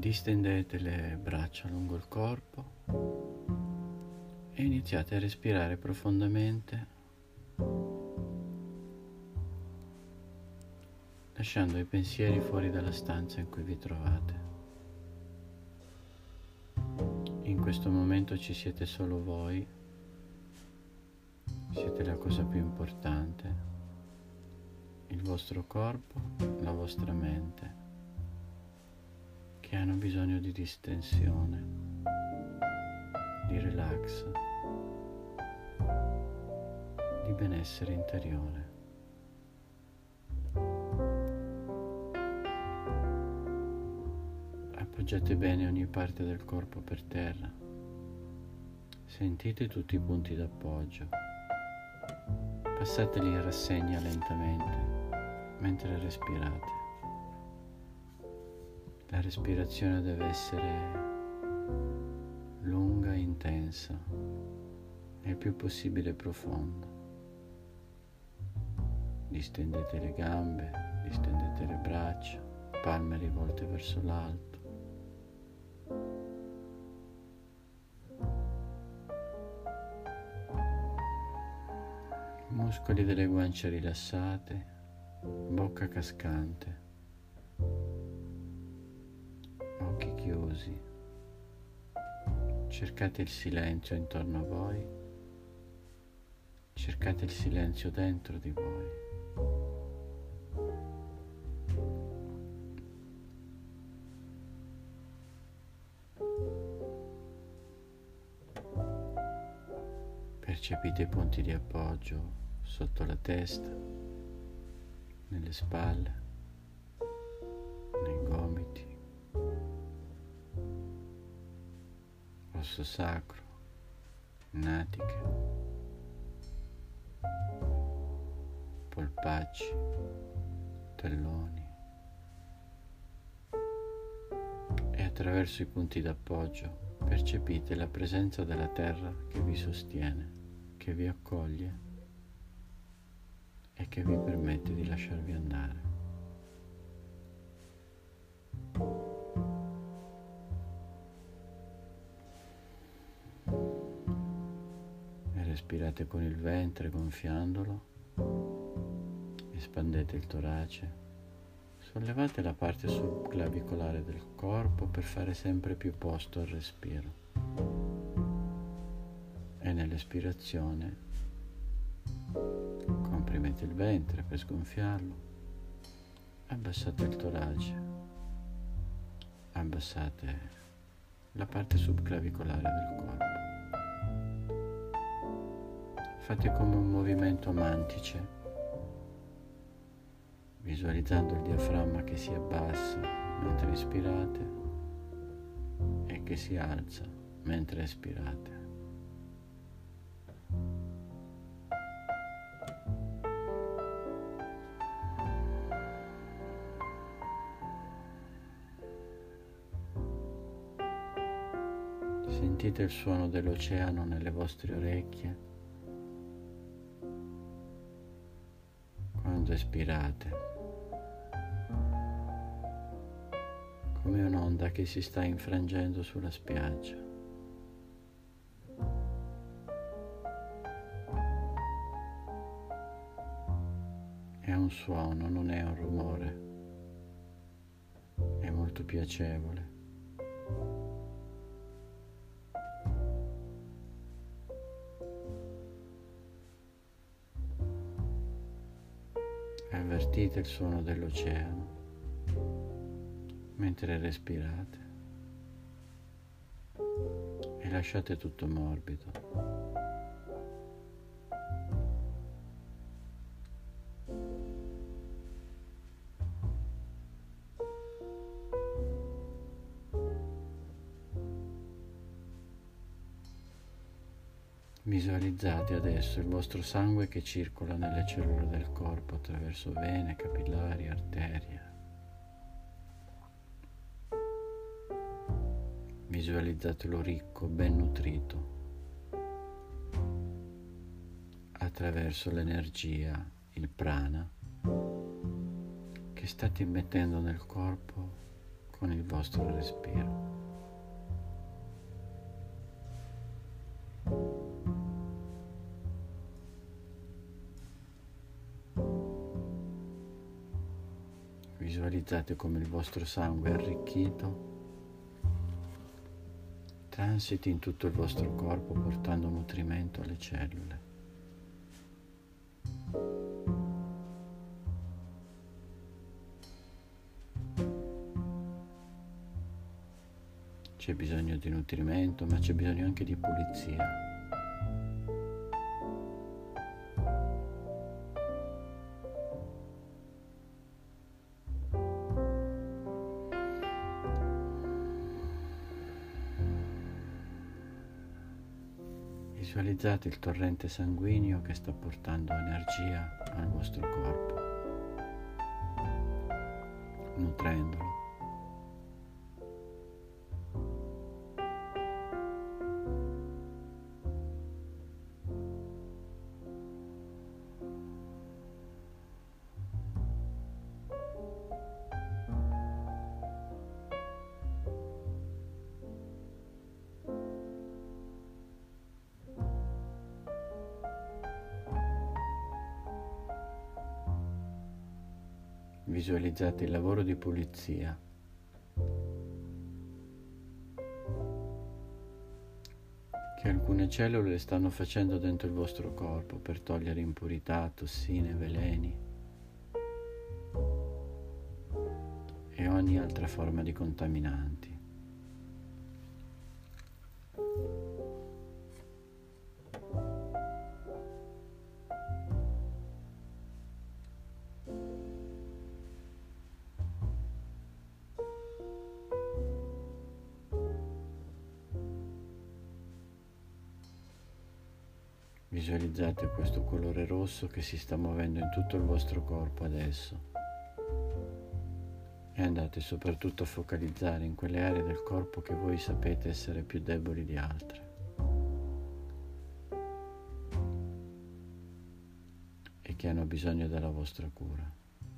Distendete le braccia lungo il corpo e iniziate a respirare profondamente, lasciando i pensieri fuori dalla stanza in cui vi trovate. In questo momento ci siete solo voi, siete la cosa più importante, il vostro corpo, la vostra mente, che hanno bisogno di distensione, di relax, di benessere interiore. Appoggiate bene ogni parte del corpo per terra, sentite tutti i punti d'appoggio, passateli in rassegna lentamente mentre respirate. La respirazione deve essere lunga e intensa e il più possibile profonda. Distendete le gambe, distendete le braccia, palme rivolte verso l'alto. Muscoli delle guance rilassate, bocca cascante. Occhi chiusi, cercate il silenzio intorno a voi, cercate il silenzio dentro di voi. Percepite i punti di appoggio sotto la testa, nelle spalle, nei gomiti, osso sacro, natiche, polpacci, talloni, e attraverso i punti d'appoggio percepite la presenza della terra che vi sostiene, che vi accoglie e che vi permette di lasciarvi andare. Respirate con il ventre gonfiandolo, espandete il torace, sollevate la parte subclavicolare del corpo per fare sempre più posto al respiro e nell'espirazione comprimete il ventre per sgonfiarlo, abbassate il torace, abbassate la parte subclavicolare del corpo. Fate come un movimento a mantice, visualizzando il diaframma che si abbassa mentre ispirate e che si alza mentre espirate. Sentite il suono dell'oceano nelle vostre orecchie. Quando espirate, come un'onda che si sta infrangendo sulla spiaggia. È un suono, non è un rumore, è molto piacevole. Avvertite il suono dell'oceano mentre respirate e lasciate tutto morbido. Visualizzate adesso il vostro sangue che circola nelle cellule del corpo attraverso vene, capillari, arterie. Visualizzatelo ricco, ben nutrito, attraverso l'energia, il prana, che state immettendo nel corpo con il vostro respiro. Visualizzate come il vostro sangue arricchito transiti in tutto il vostro corpo portando nutrimento alle cellule. C'è bisogno di nutrimento, ma c'è bisogno anche di pulizia. Visualizzate il torrente sanguigno che sta portando energia al vostro corpo, nutrendolo. Visualizzate il lavoro di pulizia che alcune cellule stanno facendo dentro il vostro corpo per togliere impurità, tossine, veleni e ogni altra forma di contaminanti. Visualizzate questo colore rosso che si sta muovendo in tutto il vostro corpo adesso e andate soprattutto a focalizzare in quelle aree del corpo che voi sapete essere più deboli di altre e che hanno bisogno della vostra cura.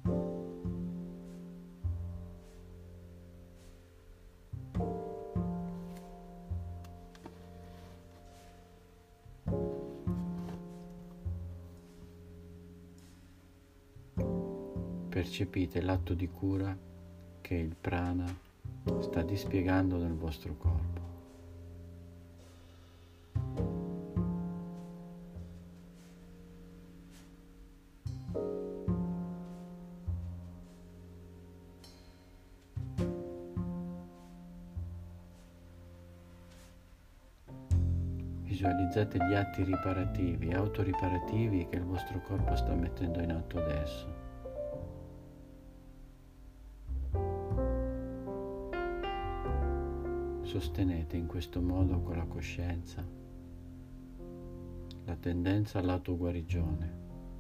Percepite l'atto di cura che il prana sta dispiegando nel vostro corpo. Visualizzate gli atti riparativi, autoriparativi che il vostro corpo sta mettendo in atto adesso. Sostenete in questo modo con la coscienza la tendenza all'autoguarigione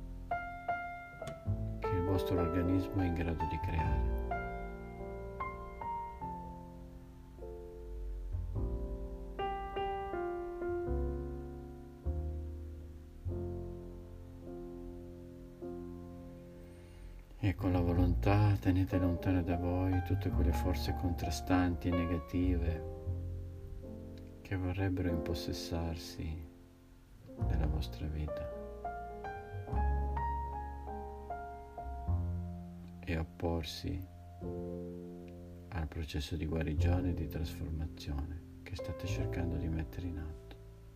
che il vostro organismo è in grado di creare. E con la volontà tenete lontane da voi tutte quelle forze contrastanti e negative che vorrebbero impossessarsi della vostra vita e opporsi al processo di guarigione e di trasformazione che state cercando di mettere in atto.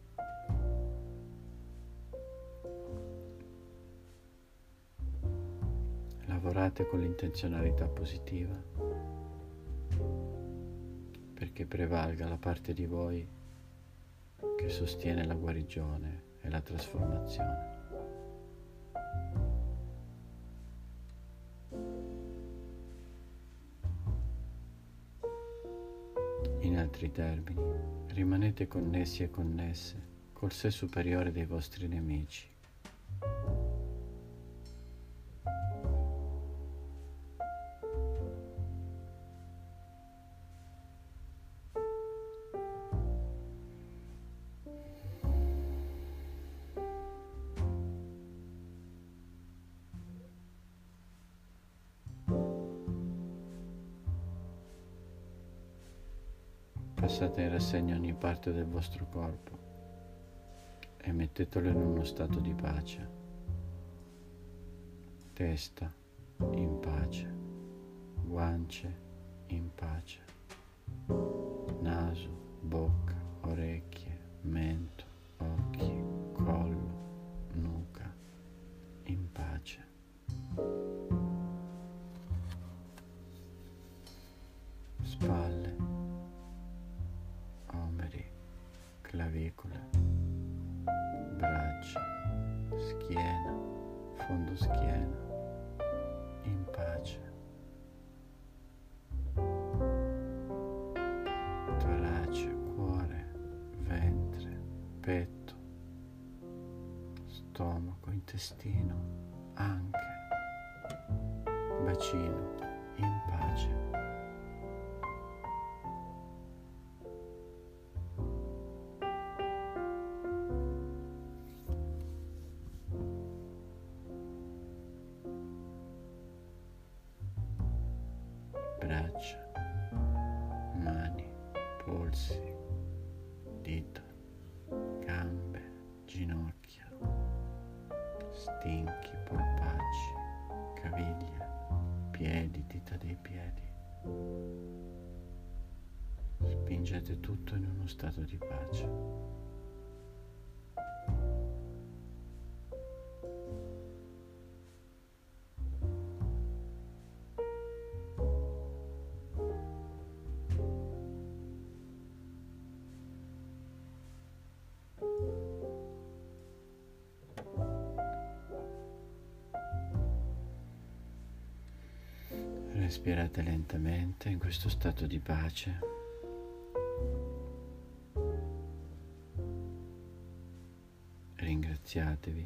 Lavorate con l'intenzionalità positiva perché prevalga la parte di voi che sostiene la guarigione e la trasformazione. In altri termini, rimanete connessi e connesse col sé superiore dei vostri nemici. Passate in rassegna ogni parte del vostro corpo e mettetelo in uno stato di pace. Testa in pace, guance in pace, naso, bocca, orecchie, mento, occhi, collo, nuca, in pace. Spalle, omeri, clavicole, braccia, schiena, fondo schiena, in pace. Torace, cuore, ventre, petto, stomaco, intestino, anche, bacino, in pace. Braccia, mani, polsi, dita, gambe, ginocchia, stinchi, polpacci, caviglie, piedi, dita dei piedi. Spingete tutto in uno stato di pace. Respirate lentamente in questo stato di pace. Ringraziatevi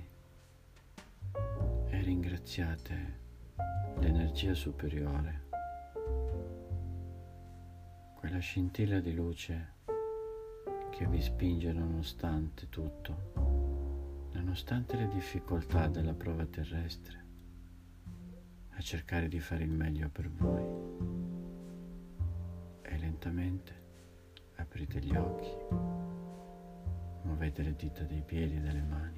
e ringraziate l'energia superiore, quella scintilla di luce che vi spinge nonostante tutto, nonostante le difficoltà della prova terrestre, a cercare di fare il meglio per voi. E lentamente aprite gli occhi, muovete le dita dei piedi e delle mani.